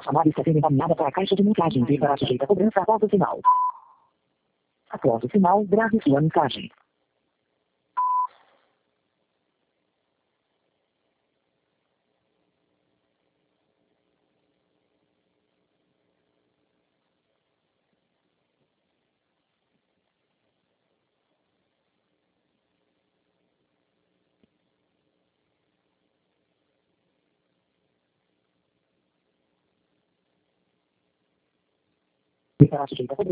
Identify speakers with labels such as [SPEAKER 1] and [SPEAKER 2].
[SPEAKER 1] chamada está sendo encaminhada para a caixa de mensagens e será sujeita a cobrança após o sinal. Após o sinal, grave sua mensagem. Será sujeita a cobrança.